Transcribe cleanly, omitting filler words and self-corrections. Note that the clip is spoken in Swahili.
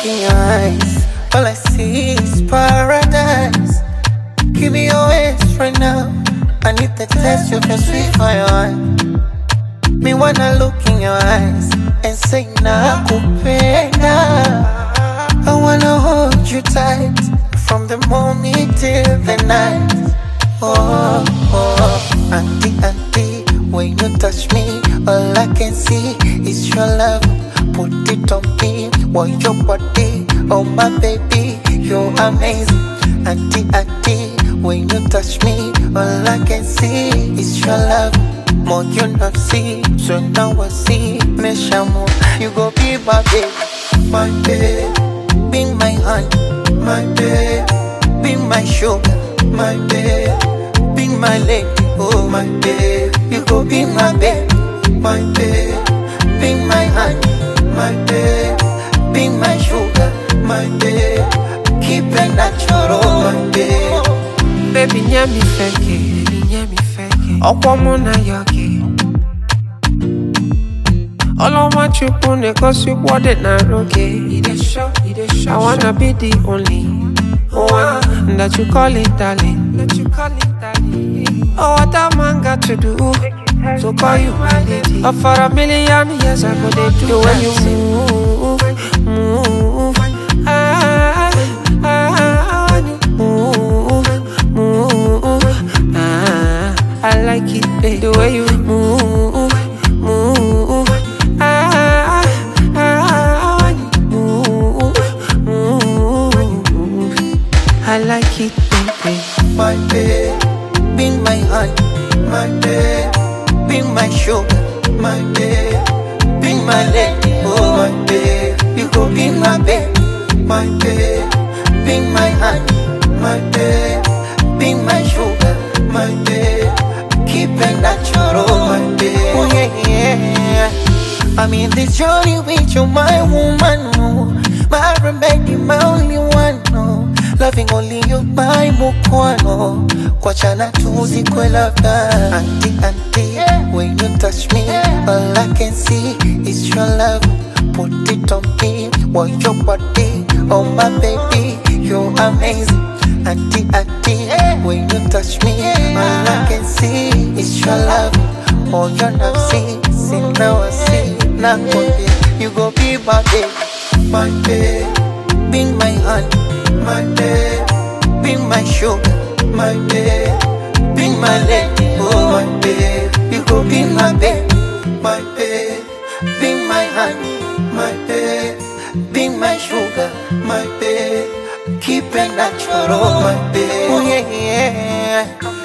in your eyes, all I see is paradise. Give me your waist right now. I need the taste of your sweet fire. Me wanna look in your eyes and say nakupenda. I wanna hold you tight from the morning till the night. Oh, oh, auntie, auntie, when you touch me, all I can see is your love. Put it on me, want your body, oh my baby, you're amazing. Auntie, auntie, when you touch me, all I can see is your love. More you not see, so now I see. Me shamu, you go be my babe, my babe. Be my honey, my babe. Be my sugar, my babe. Be my lady, oh my babe. You go be my babe, my babe. Be my honey, my babe. Be my sugar, my babe. Keep it natural, my babe. Baby, nyami feke, Okwamuna yogi. All I want you pune cause you want it na roge. I wanna be the only one that you call it darling. Oh, what a man got to do to call you my lady. Oh, for a million years I go they do the way you move, move. I like it, babe, the way you move, move. Move. I like it, baby. My babe, be my honey, my babe. Be my sugar, my babe. Be my lady, oh my babe. You go be my babe, my babe. Be my honey, my babe. Be my sugar, my babe. Keep it natural, my babe. Oh yeah, yeah. I'm in this journey with you, my woman, no. My remedy, my only one, no. Loving only you, my mukwano. Kwachana tuzi kwe labda. Auntie, auntie, when you touch me, all I can see is your love. Put it on me, want your body, oh my baby, you're amazing. Auntie, auntie, when you touch me, all I can see is your love. Oh, you're not see now I see. Now you go be my babe, my babe. Be my honey, my babe. Be my sugar, my babe. Be my lady, oh my babe. You go be my babe, my babe. Be my honey, my babe. Be my sugar, my babe. Keep it natural, my babe. Oh yeah, yeah.